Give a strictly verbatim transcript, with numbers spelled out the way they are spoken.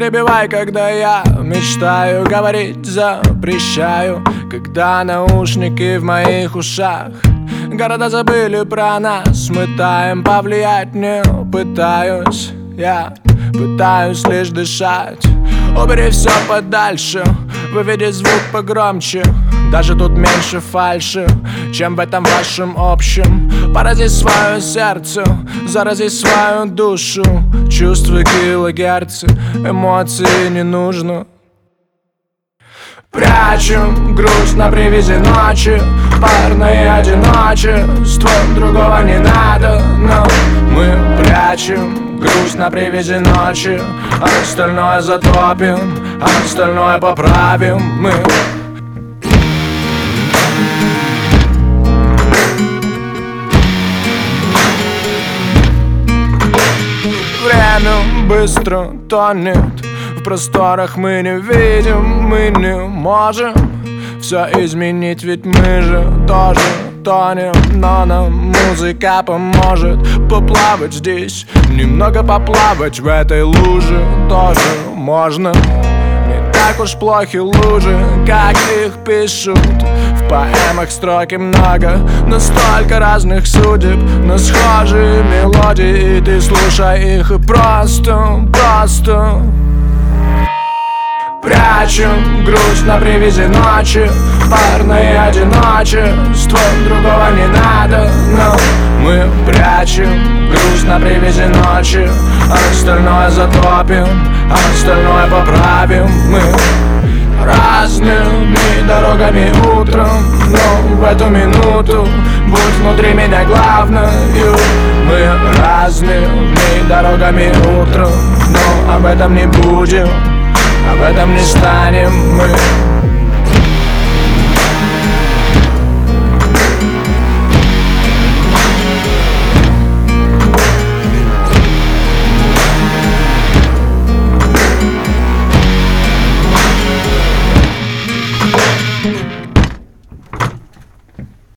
перебивай, когда я мечтаю говорить, запрещаю, когда наушники в моих ушах. Города забыли про нас, мы таем, повлиять не пытаюсь. Я пытаюсь лишь дышать. Убери все подальше, выведи звук погромче. Даже тут меньше фальши, чем в этом вашем общем. Порази свое сердце, зарази свою душу. Чувства килогерцы, эмоции не нужно. Прячем грусть на привязи ночи, парное одиночество, другого не надо. Но мы прячем грусть на привязи ночи, а остальное затопим, а остальное поправим мы. Время быстро тонет, в просторах мы не видим, мы не можем все изменить, ведь мы же тоже тонем. Но нам музыка поможет поплавать здесь, немного поплавать в этой луже тоже можно. Не так уж плохи лужи, как их пишут. В поэмах строки много, но столько разных судеб, но схожие мелодии, и ты слушай их и просто, просто прячем грусть на привязи ночи, парное одиночество, другого не надо. Но мы прячем грусть на привязи ночи, а остальное затопим, а остальное поправим мы. Разными дорогами утром, но в эту минуту будь внутри меня главною. Мы разными дорогами утром, но об этом не будем, об этом не станем мы.